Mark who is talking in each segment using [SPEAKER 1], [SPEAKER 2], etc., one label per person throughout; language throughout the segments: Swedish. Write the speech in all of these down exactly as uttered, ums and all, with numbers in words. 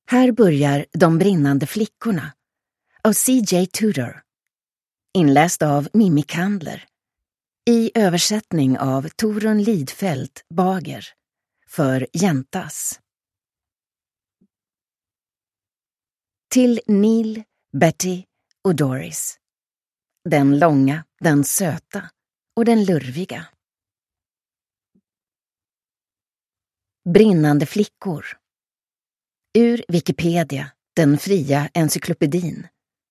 [SPEAKER 1] Här börjar De brinnande flickorna av C J Tudor, inläst av Mimmi Kandler, i översättning av Torun Lidfelt Bager för Jäntas. Till Neil, Betty och Doris. Den långa, den söta och den lurviga. Brinnande flickor. Ur Wikipedia, den fria encyklopedin.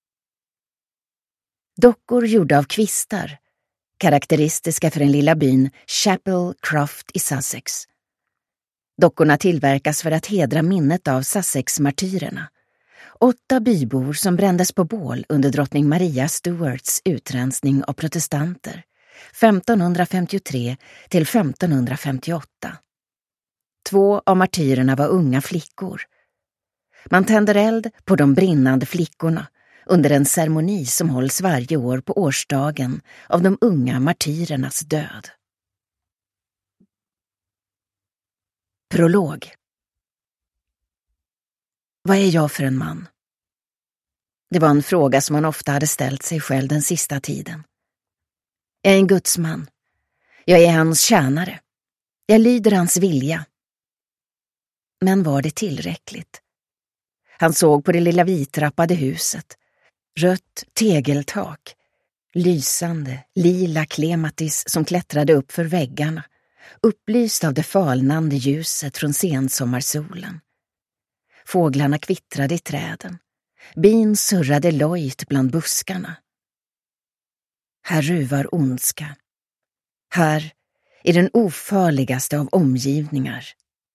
[SPEAKER 1] Dockor gjorda av kvistar, karaktäristiska för den lilla byn Chapel Croft i Sussex. Dockorna tillverkas för att hedra minnet av Sussex-martyrerna, åtta bybor som brändes på bål under drottning Maria Stuarts utrensning av protestanter, femtonhundrafemtiotre till femtonhundrafemtioåtta. Två av martyrerna var unga flickor. Man tänder eld på de brinnande flickorna under en ceremoni som hålls varje år på årsdagen av de unga martyrernas död. Prolog. Vad är jag för en man? Det var en fråga som han ofta hade ställt sig själv den sista tiden. Jag är en gudsman. Jag är hans tjänare. Jag lyder hans vilja. Men var det tillräckligt? Han såg på det lilla vittrappade huset. Rött tegeltak. Lysande, lila klematis som klättrade upp för väggarna. Upplyst av det falnande ljuset från sensommarsolen. Fåglarna kvittrade i träden. Bin surrade lojt bland buskarna. Här ruvar ondska. Här är den ofarligaste av omgivningar.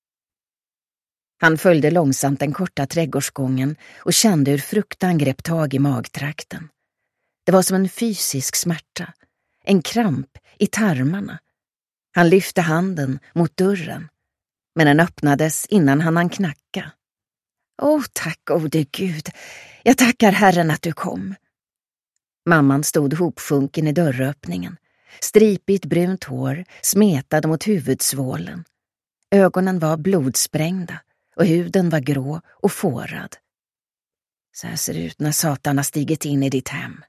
[SPEAKER 1] Han följde långsamt den korta trädgårdsgången och kände hur fruktan grep tag i magtrakten. Det var som en fysisk smärta, en kramp i tarmarna. Han lyfte handen mot dörren, men den öppnades innan han hann knacka. Åh, tack gode Gud, jag tackar Herren att du kom. Mamman stod hopfunken i dörröppningen, stripigt brunt hår smetade mot huvudsvålen. Ögonen var blodsprängda och huden var grå och fårad. Så här ser det ut när Satan har stigit in i ditt hem.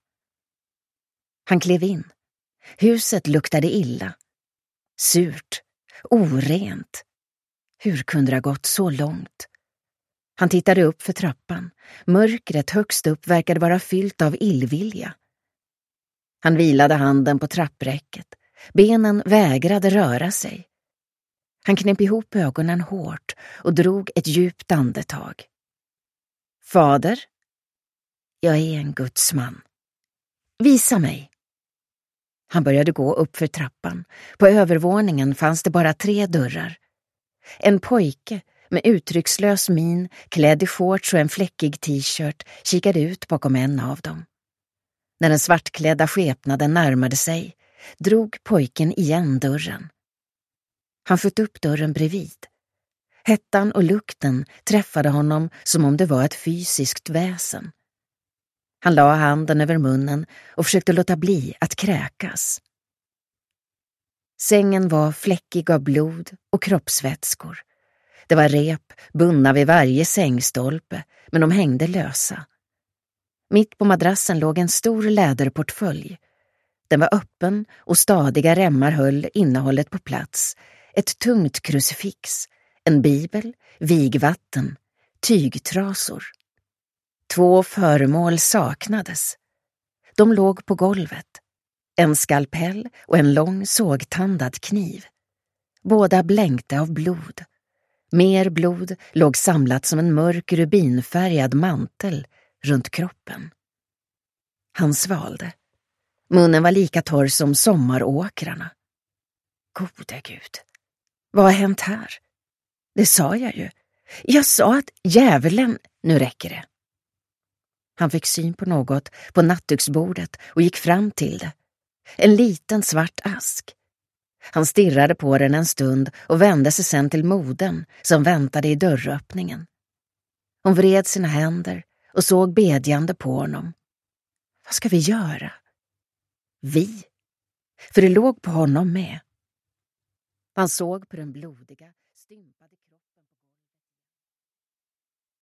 [SPEAKER 1] Han klev in. Huset luktade illa. Surt, orent. Hur kunde det ha gått så långt? Han tittade upp för trappan. Mörkret högst upp verkade vara fyllt av illvilja. Han vilade handen på trappräcket. Benen vägrade röra sig. Han knep ihop ögonen hårt och drog ett djupt andetag. Fader, jag är en gudsman. Visa mig. Han började gå upp för trappan. På övervåningen fanns det bara tre dörrar. En pojke med uttryckslös min, klädd i shorts och en fläckig t-shirt, kikade ut bakom en av dem. När den svartklädda skepnaden närmade sig, drog pojken igen dörren. Han sköt upp dörren bredvid. Hettan och lukten träffade honom som om det var ett fysiskt väsen. Han la handen över munnen och försökte låta bli att kräkas. Sängen var fläckig av blod och kroppsvätskor. Det var rep bundna vid varje sängstolpe, men de hängde lösa. Mitt på madrassen låg en stor läderportfölj. Den var öppen och stadiga remmar höll innehållet på plats. Ett tungt krucifix, en bibel, vigvatten, tygtrasor. Två föremål saknades. De låg på golvet. En skalpell och en lång sågtandad kniv. Båda blänkte av blod. Mer blod låg samlat som en mörk rubinfärgad mantel runt kroppen. Han svalde. Munnen var lika torr som sommaråkrarna. Gode Gud, vad har hänt här? Det sa jag ju. Jag sa att djävulen, nu räcker det. Han fick syn på något på nattduksbordet och gick fram till det. En liten svart ask. Han stirrade på den en stund och vände sig sen till modern som väntade i dörröppningen. Hon vred sina händer och såg bedjande på honom. Vad ska vi göra? Vi? För det låg på honom med. Han såg på den blodiga, stympade